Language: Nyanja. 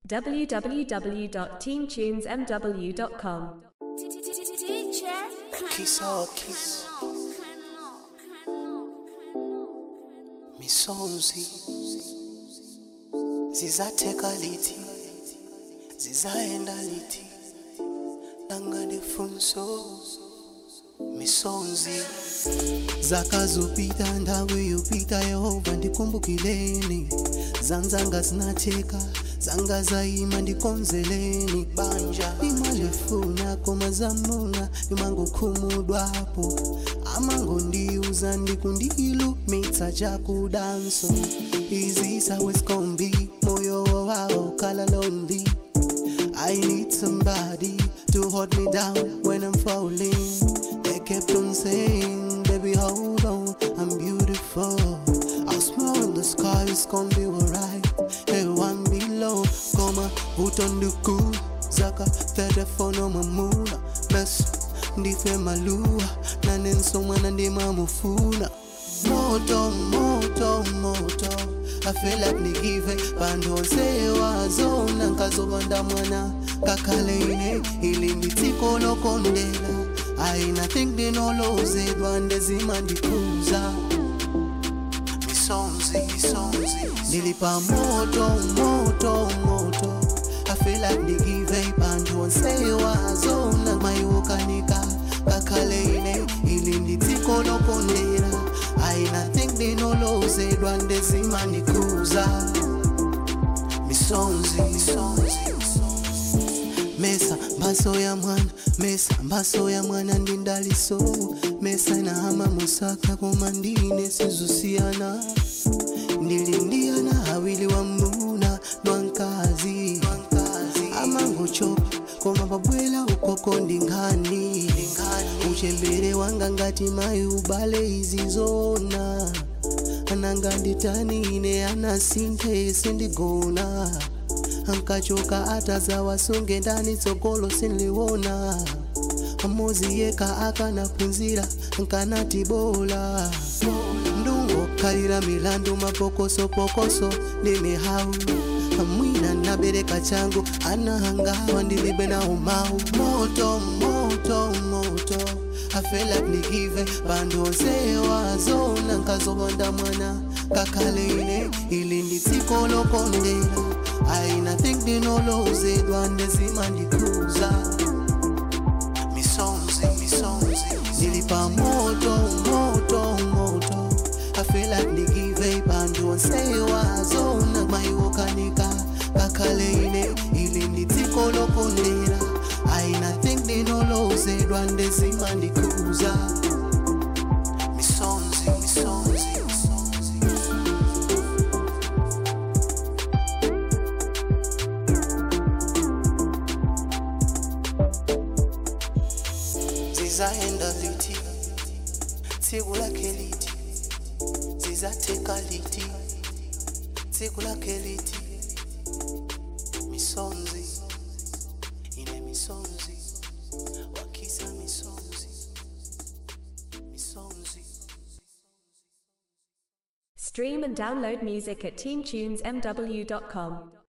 www.teentunesmw.com. Kiss or kiss misonzi zizatheka lithi zizaenda lithi langanifunso misonzi zakazopita ndawe yopita Yehova ndikumbukileni zanzanga zinatheka zanga zaima ndikonzeleni banja imalefuna koma zamuna imangokhumudwapo amangondiuza ndikundilumitsa chakudanso izisa weskombi moyo wao kala lonely. I need somebody to hold me down when I'm falling. They kept on saying, baby hold on, I'm beautiful. I'll smile in the sky, it's gonna be alright. Everyone below, koma utonduku zaka telefono mamuna mess ndife malua nanenso mwana ndimamufuna moto moto moto I feel like nigive bandonse wazona nkazobanda mwana kakalene ili nditiko lokondela I nothing dinoloze dwande zimandikuza misonzi nilipa moto moto moto I feel like nigive bandonse wazona mayukanika kakalene ili nditiko lokondela I nothing dinoloze dwande zimandikuza misonzi mesa mbaso ya mwana mesa mbaso ya mwana ndindaliso mesa inahama musaka komandine sizusiana ndilindiana awili wa muna nwankazi amangochopa koma babwela ukoko ndingani uchembere wanga ngati mayi ubale izizona ananga nditanine anasinte sindigona ankachoka atazawa sunge ndani tsogolo sinliwona amozi yeka akanapunzira nkanati bola ndungo kalira milandu mapokoso pokoso nimehau mwina nabereka changu anahangawa ndilibe na umau moto moto moto I feel like nigive bandonse wazona nkazobanda mwana kakalene ili nditiko lokondela I nothing dinoloze dwande zimandikuza misonzi nilipa moto moto moto I feel like nigive bandonse wazona mayukanika kakalene ili nditiko lokondela I nothing dinoloze dwande zimandikuza misonzi zizaenda lithi tsiku lake lithi zizatheka lithi tsiku lake lithi misonzi ine misonzi wakisa misonzi Stream and download music at teentunesmw.com.